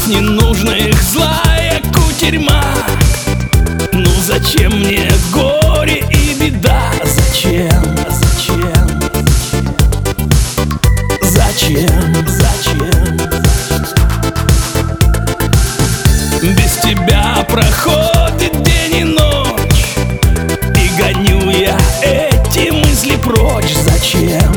ненужных злая кутерьма. Ну зачем мне горе и беда? Зачем? Без тебя проходит день и ночь, и гоню я эти мысли прочь. Зачем?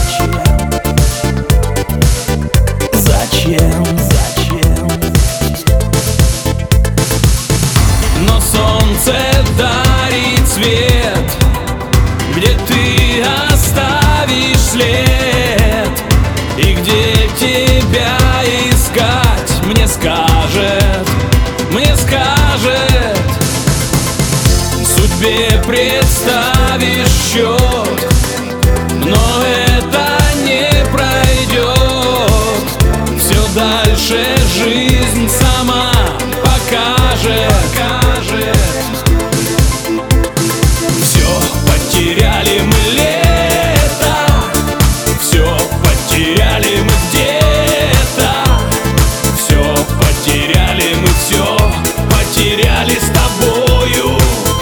Но солнце дарит свет, где ты оставишь след, и где тебя искать, мне скажет, судьбе представишь счет, но это не пройдет. Все дальше жизнь сама покажет. Все потеряли мы лето, все потеряли мы где-то, все потеряли мы, все потеряли с тобою.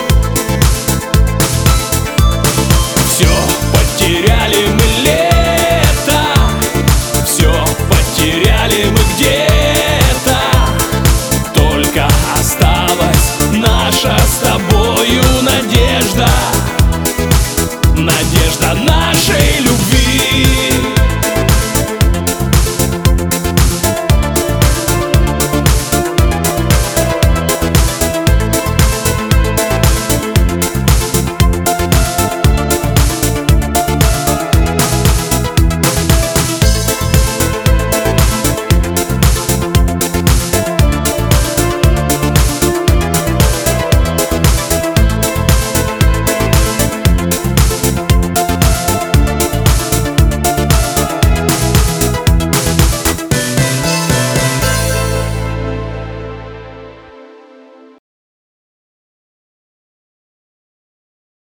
Все потеряли мы лето, все потеряли мы где-то, только осталась наша с тобою надежда, надежда нашей любви.